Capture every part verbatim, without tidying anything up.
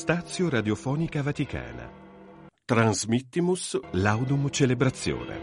Stazio Radiofonica Vaticana. Transmittimus Laudum Celebrazione.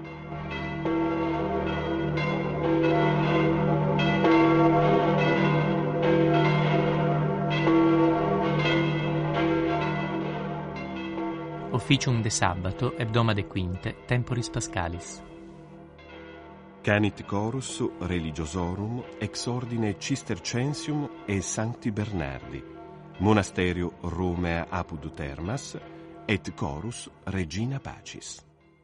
Officium de Sabbato, hebdomade quinte, temporis Pascalis. Canit chorus religiosorum ex ordine Cistercensium e Sancti Bernardi, monasterio Romea apud Termas, et chorus Regina Pacis.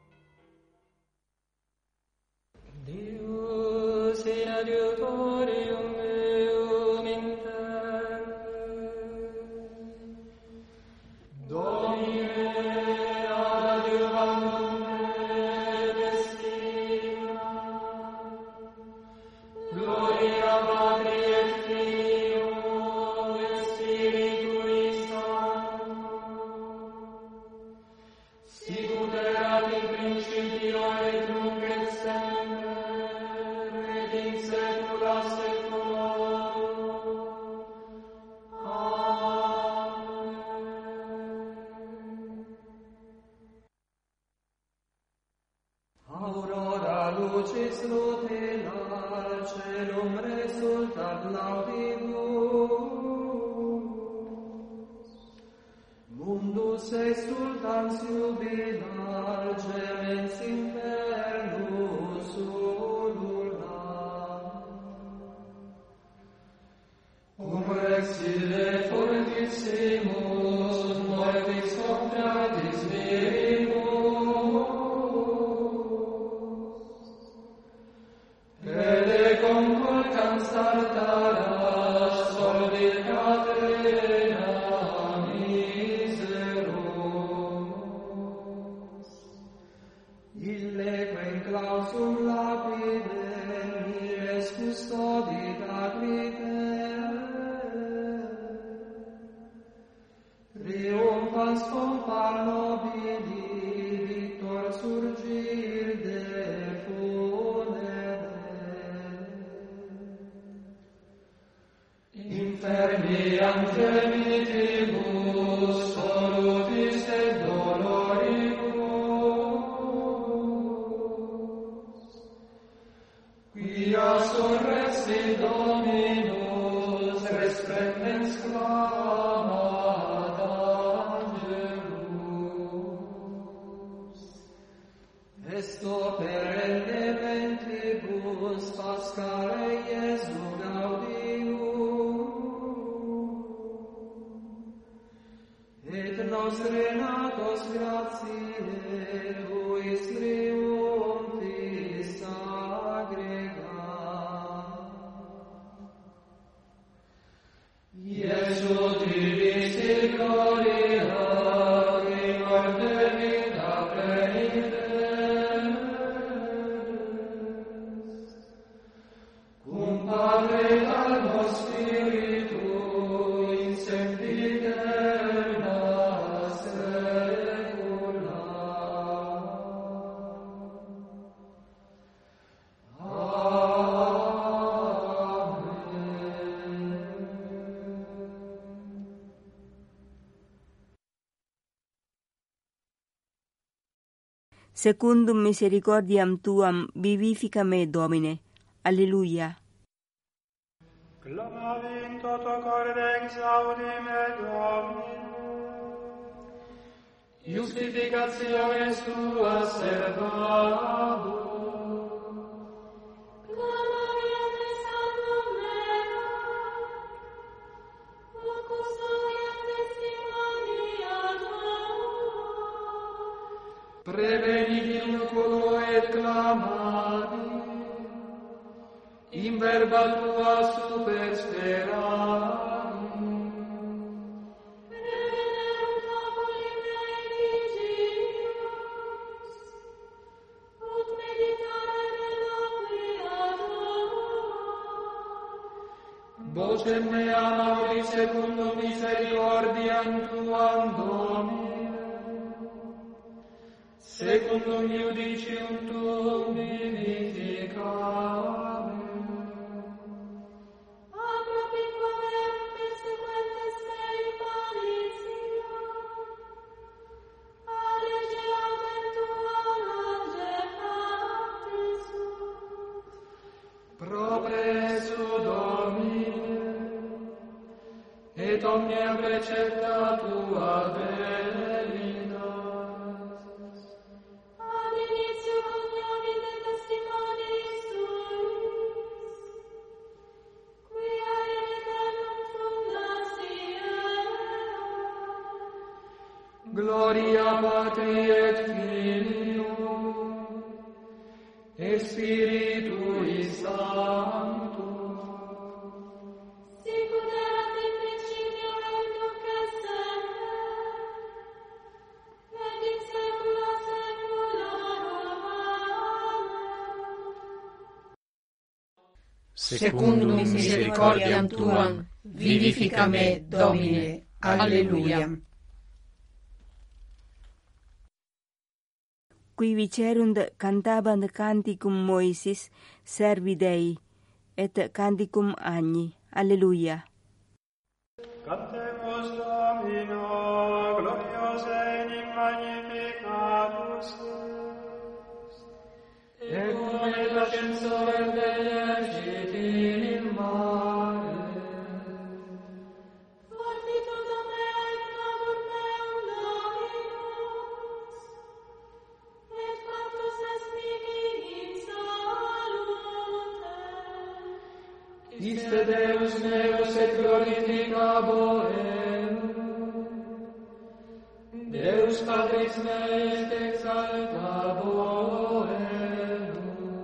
Deus in adiutorium meum inter, Domine adiuvandum me destina, gloria Patri et Filio et Spiritui Sancto, sicut erat in principio et nunc et semper et in saecula saeculorum. Amen. Aurora lucis rutillar, celum resultat laudibus, mundus exultans jubilar, gemens infernus ulular. Cum exile fortissimus, mortis cognatis mirimus, Pede conculcans tartaras, solvit catena miseros. Ille quem clausum lapide, miles custodit acrite, triumphans compar nobili, victor surgir de funere. Infermiam gemitibus, solutis et doloribus, quia surrexit Dominus, resplendens clamat angelus. Esto perenne ventibus, Pascale Iesu gaudium, et nos renatos gratiae tuis triumphis agregat. Iesu tibi sit gloria, in morte vita penitens, cum Padre et almo Spiritu, in sempiterna saecula. Amen. Secundum misericordiam tuam vivifica me, Domine. Alleluia. Clamavi in toto corde exaudi me, Domine. Justificationes tuas servabo. Clamavi ante santum meo, ut custodiam testimoniatum. Preveni vinculo et clamavi, in verba tua supersperavi. Revenerunt oculi mei vigilius, ut meditare veloquia tua. Vocem mea mauri secundum misericordiam tuam, Domine, secundum iudicium tuum vivificare. Apropinquam persequentes mei panis precepta tua veritas. Ad initio cognovit et testimoniis tuis, quia in aeternum fundasti eram. Gloria Patri et Filio et Spiritui Sancto. Sicut erat in principio et nunc et semper, et in saecula saeculorum. Amen. Secundum misericordiam tuam, vivifica me, Domine. Alleluia. Qui vicerunt cantabant canticum Moisis, servi Dei, et canticum Agni. Alleluia. Cantemus Domino, glorios enim magnificatus est. Ecum et ascensorem Dei exiti in mare. Fortitudo mea et clamor meum Dominus, et factus est mihi in salute. Iste Deus meus et glorificabo eum. Deus Patris mei et exaltabo eum.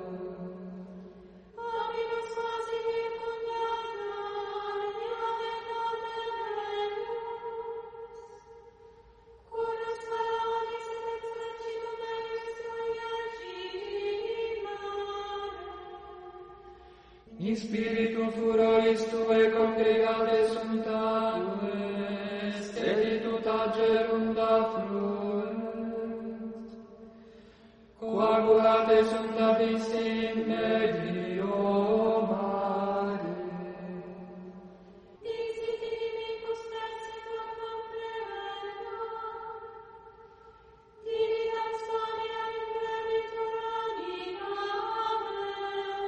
Dominus quasi circumdatur omnia et nomen Deus, curus Pharaonis et exercitum eius tui agiti in mare. In spiritu furoris Tue congregate sunt agues, et tutagerum da fluens. Coagulate sunt abissi in medio mare. Dixit inimicus persequor comprehendo, dirigat storia in brevitur anima mea.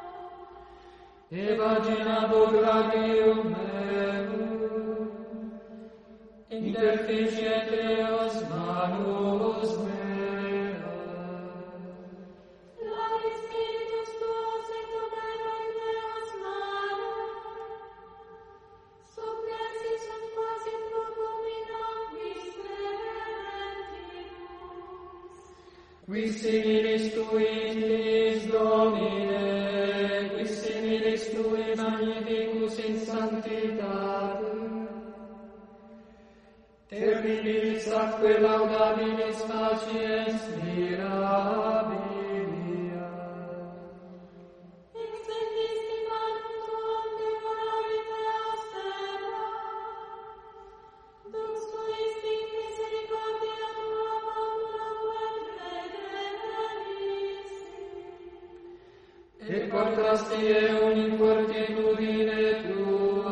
Evaginabo gradium meum, interficient eos manus mea. Lavi spiritus tuos et opera in meas manos, submersi sunt quasi fluvum in aquis perentimus. Qui similis Tui intimis Domine, qui similis Tui magnificus in sanctitate. Terribilis atque laudabilis faciens mirabilia. Extendisti manum tuam devoravit eos terra, dux tuisti in misericordia tua populum redemissi. Et contrasti eum in fortitudine Tua,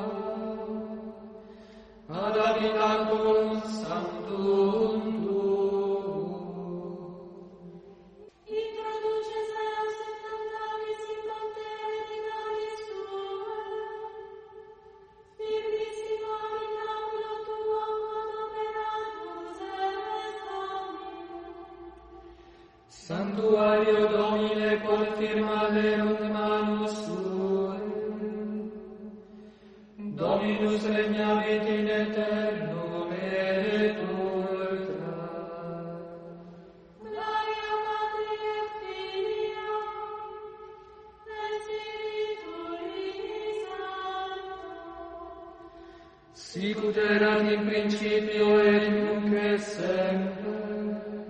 ad habitatum sanctum Tuum. Introduces eos et cantavis in monte hereditatis Tuae, firmissimo in oculo Tuum ad operatus est Dominum. Sanctuario Domine quod firmaverunt manus Suae. Dominus regnavit in aeternum et ultra. Gloria Patri et Filio et Spiritui Sancto. Sicut erat in principio et nunc et semper,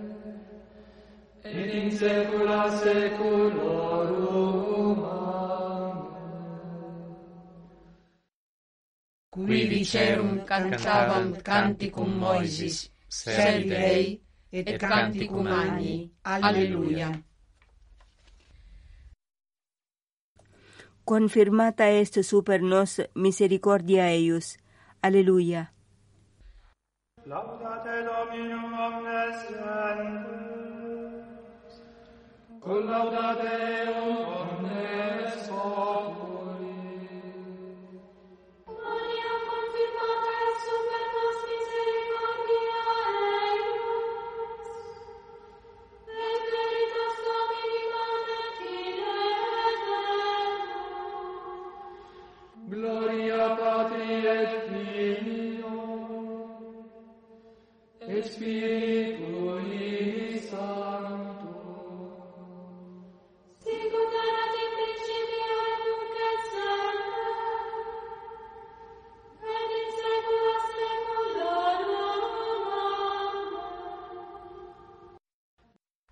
et in saecula saeculorum. Amen. Qui vicerum cantabam canticum Moisis, servi Dei, et canticum Agni. Alleluia. Confirmata est super nos misericordia eius. Alleluia. Laudate Dominum omnes gentes. Collaudate eum omnes populi. Maria confirmata est super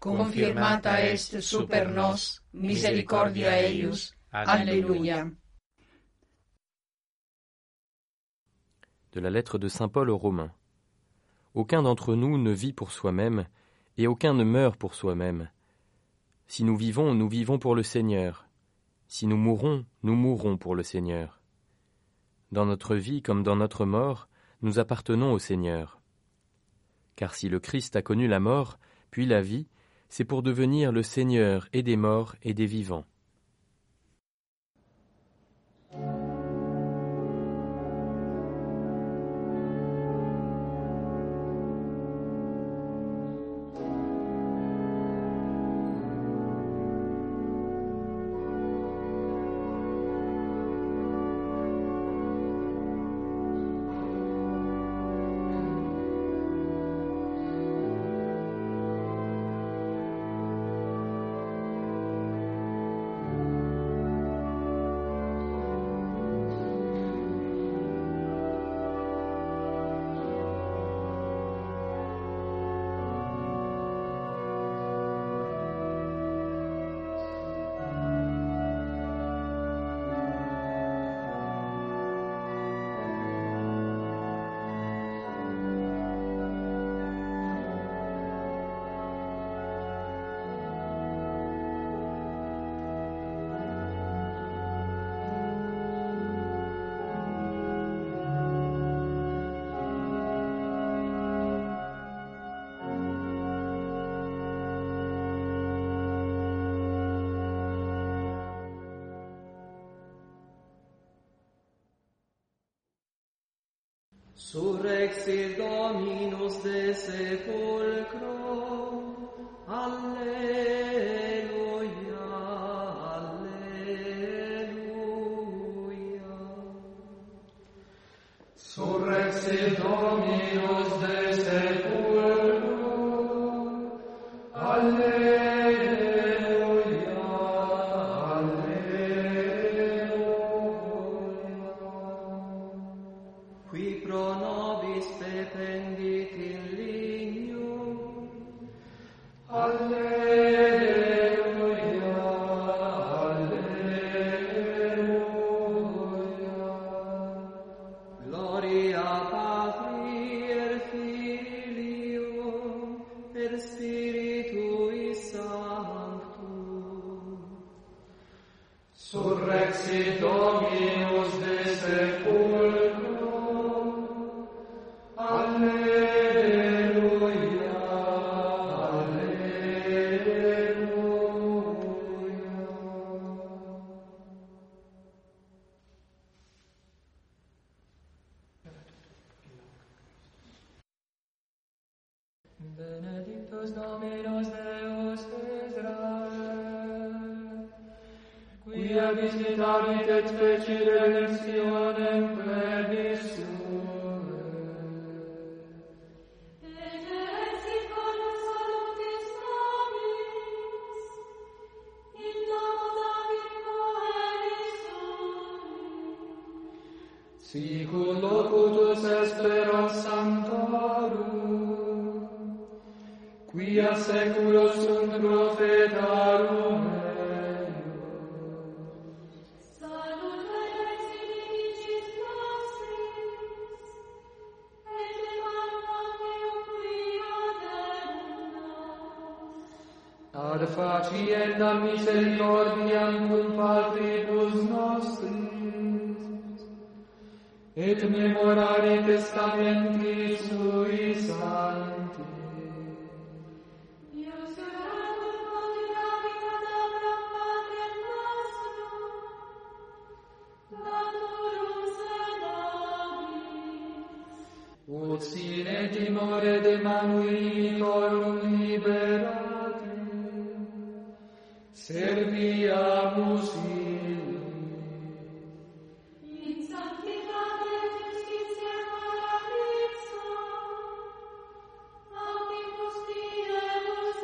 confirmata est super nos misericordia eius. Alléluia. De la lettre de saint Paul aux Romains. Aucun d'entre nous ne vit pour soi-même, et aucun ne meurt pour soi-même. Si nous vivons, nous vivons pour le Seigneur. Si nous mourons, nous mourrons pour le Seigneur. Dans notre vie comme dans notre mort, nous appartenons au Seigneur. Car si le Christ a connu la mort, puis la vie, c'est pour devenir le Seigneur et des morts et des vivants. Surrexit Dominus de sepulcro, Alleluia, Alleluia. Surrexit Dominus de sepulcro, Alleluia, Alleluia. Qui pro nobis pendit in lignum, Alleluia, Alleluia. Gloria Patri et Filio et Spiritui Sanctum. Surrexit Dominus de sepulcro, Alleluia, Alleluia. Benedictus Dominus Deus Israel, quia visitavit et feci redemptionem plebis suae. Sicut locutus esperos sanctorum, quia seculos sunt profetarum eius. Salute ex inimicis nostris, et evangelium quia deum. Ad facienda misericordiam cum patribus nostris, et memorare testamenti sui sancti. Ius erat condigami cadavram Patrem nostrum, naturum sedabis. Ut sine timore de manuitorum liberati, serviamus illi. In sanctitate justitia paradiso, opibus diebus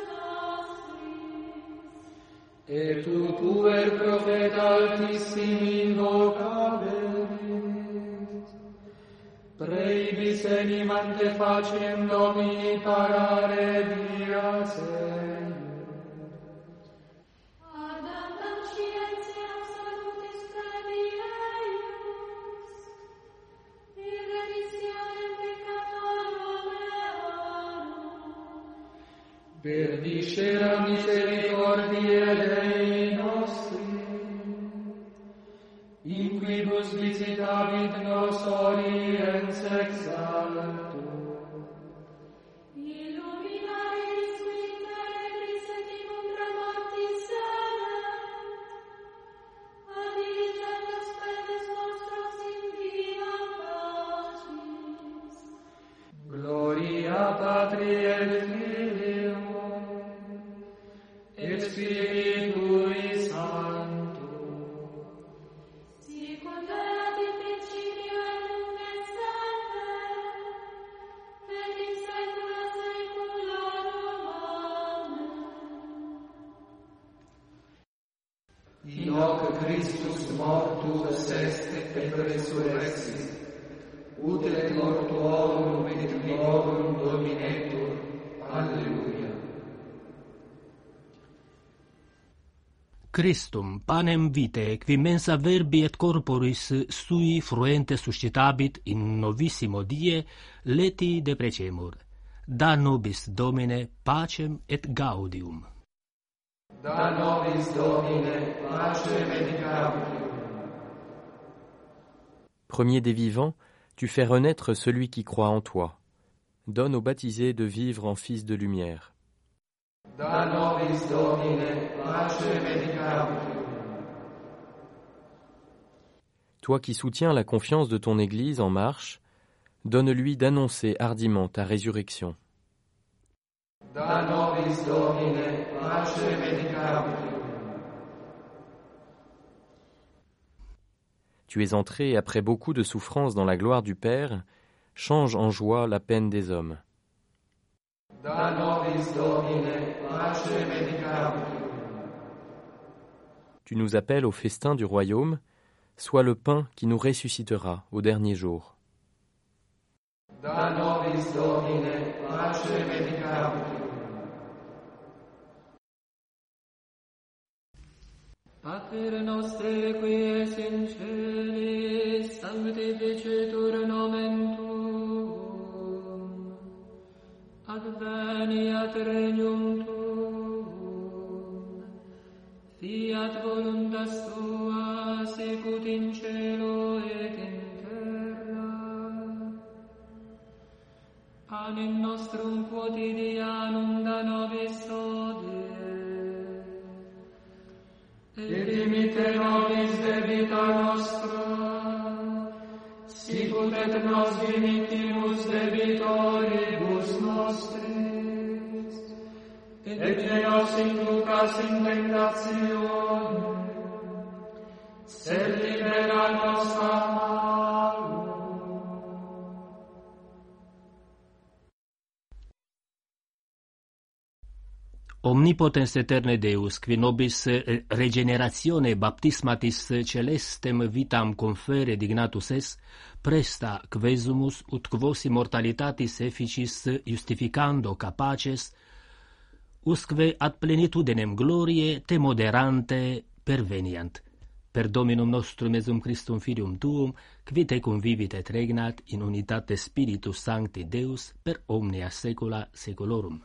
nostris. Et tu puer profeta altissimi invocaveris, preibis enim ante facem Domini parare dias eius. per discera misericordiae Dei nostri, in quibus visitavit nos oriens ex alto. Gloria Patri et Filio et Spiritui Sancto, sicut erat in principio et nunc et semper, et in saecula saeculorum. Amen. in hoc Christus mortus est et resurrexit, ut et mortuorum et vivorum dominetur. Alleluia. Christum, panem vitae, qui mensa verbi et corporis sui fruente suscitabit in novissimo die, leti deprecemur. Da nobis, Domine, pacem et gaudium. Da nobis, Domine, pacem et gaudium. Premier des vivants, tu fais renaître celui qui croit en toi. Donne aux baptisés de vivre en fils de lumière. Da nobis, Domine, pacem et gaudium. Toi qui soutiens la confiance de ton Église en marche, donne-lui d'annoncer hardiment ta résurrection. Da nobis, Domine, pacem et gaudium. Tu es entré après beaucoup de souffrances dans la gloire du Père, change en joie la peine des hommes. Da nobis, Domine, pacem et gaudium. Tu nous appelles au festin du royaume, sois le pain qui nous ressuscitera au dernier jour. Da nobis, Domine, pacem et gaudium. Pater noster qui es in celis, sanctificetur nomen tuum, adveniat regnum tuum, fiat voluntas tua sicut in cielo et in terra. Panem nostrum quotidianum da nobis hodie, et dimite nobis debita nostra, sicut et nos dimittimus debitoribus nostris, et ne nos inducas in tentationem, sed libera nos a malo. Omnipotens eterne Deus, qui nobis regeneratione baptismatis celestem vitam confere dignatus es, presta quesumus ut quos immortalitatis efficis justificando capaces, usque ad plenitudinem glorie te moderante perveniant. Per Dominum nostrum Iesum Christum Filium Tuum, qui te convivit et regnat in unitate Spiritus Sancti Deus per omnia saecula saeculorum.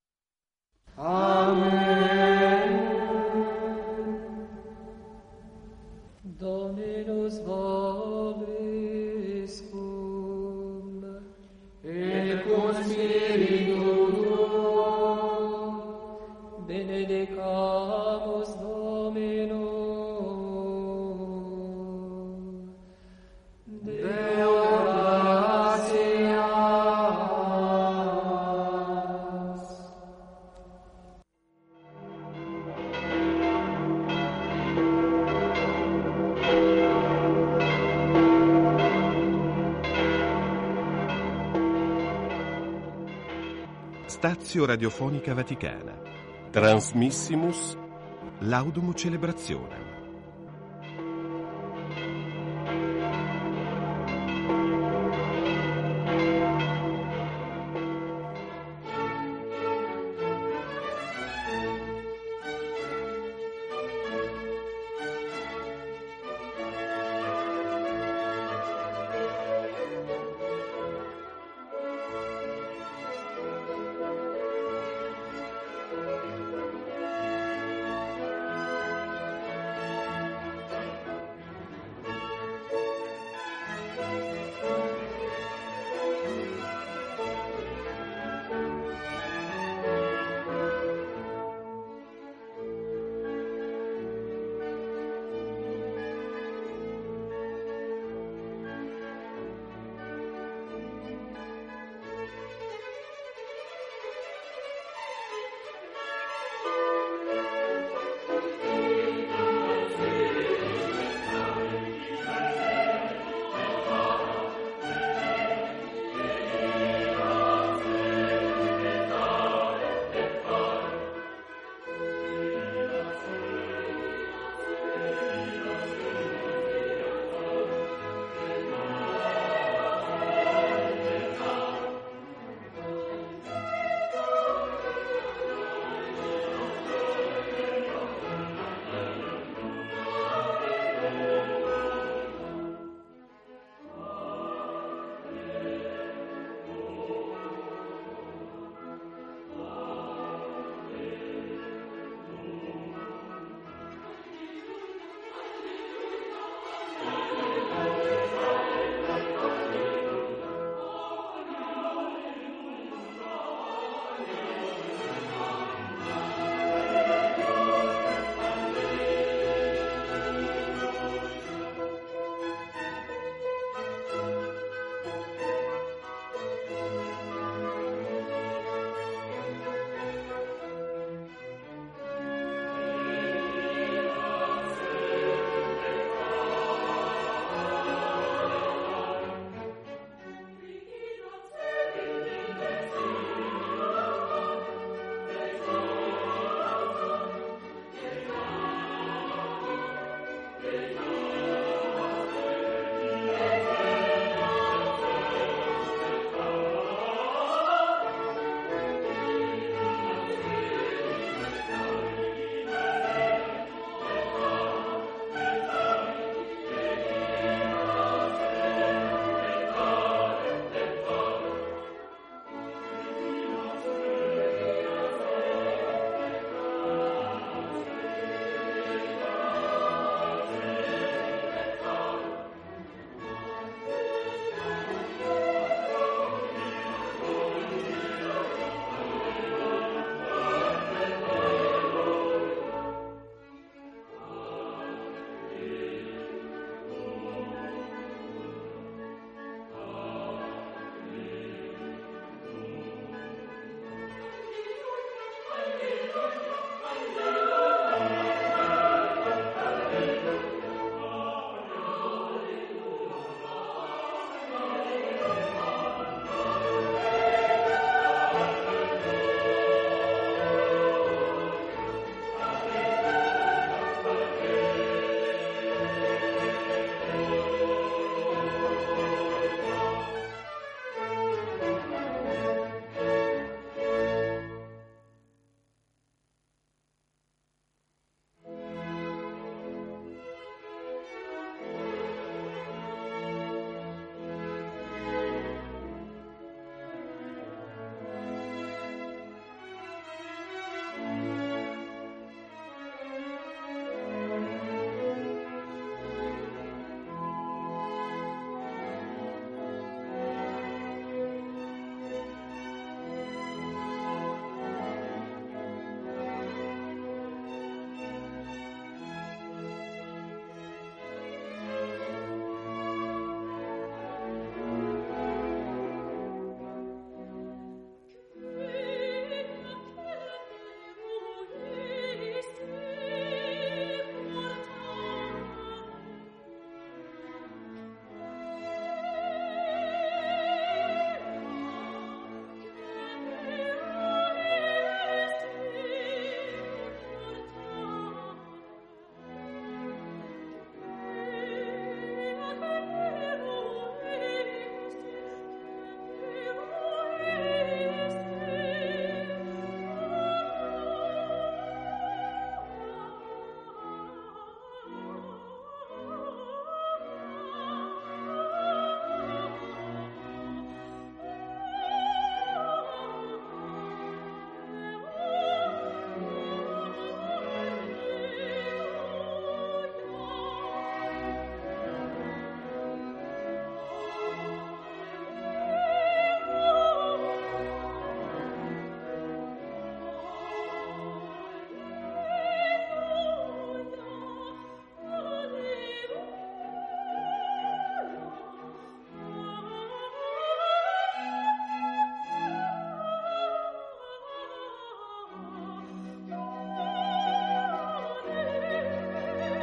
Amen. Dominus vobiscum, et cum spiritu tuo, benedicamus Dominum. Deo gratias. Stazio Radiofonica Vaticana. Transmissimus Laudum Celebrationem.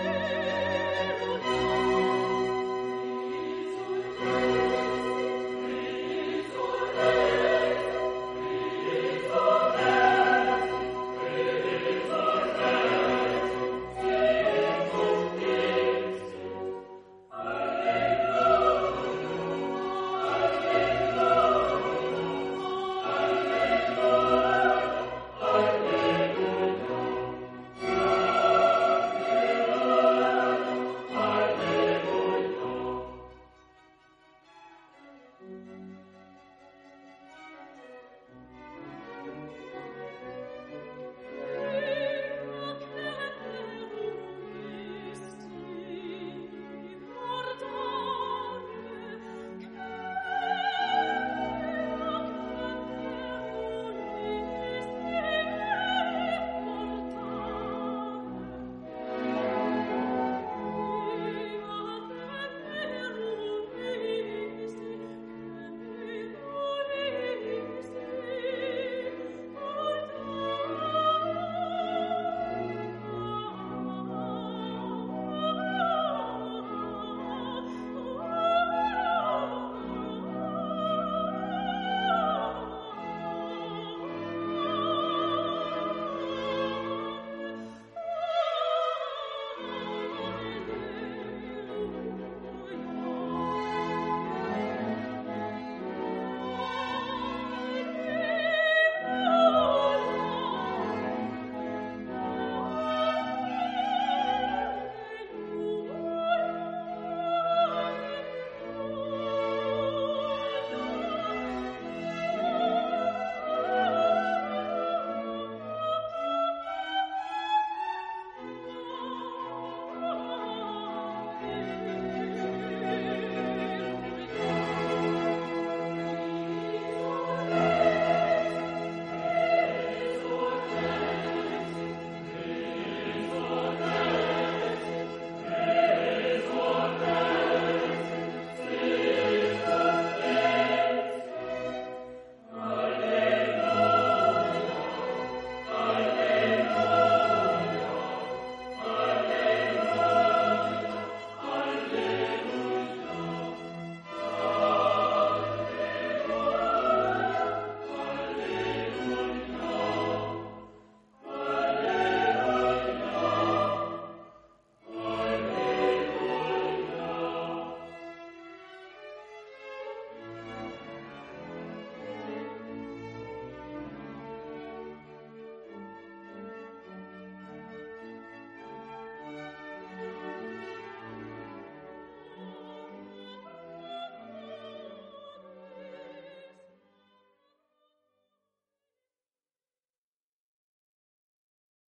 cielo